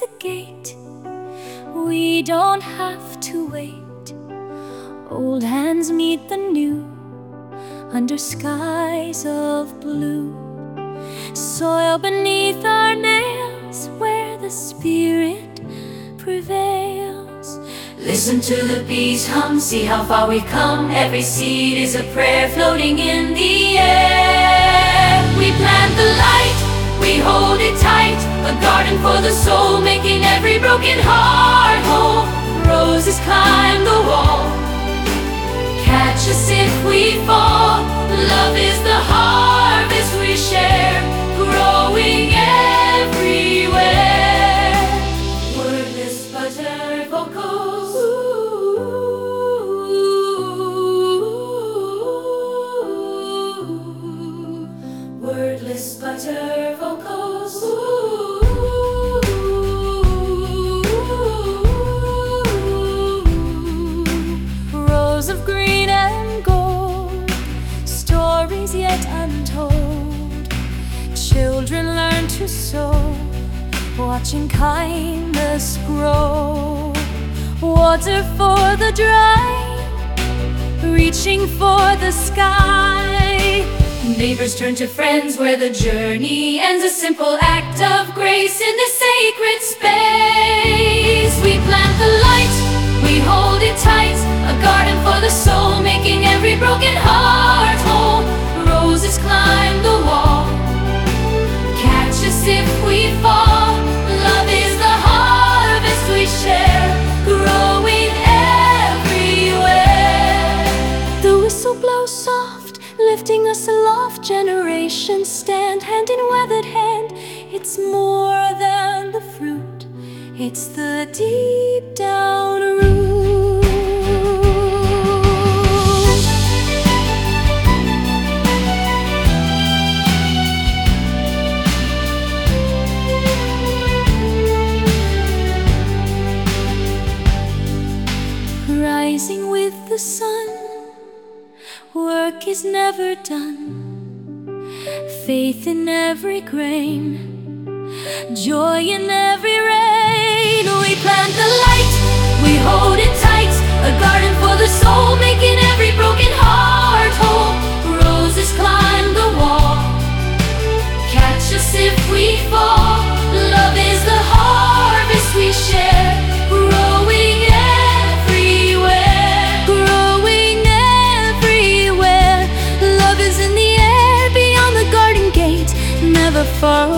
the gate. We don't have to wait. Old hands meet the new under skies of blue. Soil beneath our nails where the spirit prevails. Listen to the bees hum, see how far we've come. Every seed is a prayer floating in the air. We plant the light, we hold it tight, a garden for the soul, making every broken heart whole. Roses climb the wall, catch us if we fall. Love is the harvest we share, growing everywhere. Wordless butter vocals, wordless butter vocals. Rows of green and gold, stories yet untold. Children learn to sow, watching kindness grow. Water for the dry, reaching for the sky. Neighbors turn to friends where the journey ends, a simple act of grace in this sacred space. We plant the light, we hold it tight, a garden for the soul, making every broken heart whole. Roses climb the wall, catch us if we fall. Love is the harvest we share, growing everywhere. The whistle blows soft, lifting us aloft. Generations stand hand in weathered hand. It's more than the fruit, it's the deep down root. Rising with the sun, work is never done. Faith in every grain, joy in every rain. We plant the light, we hold it tight, a garden for the soul, making every broken heart whole. Roses climb the wall, catch us if we fall. Love is the harvest we share, growing everywhere, growing everywhere. Love is in the air beyond the garden gate, never far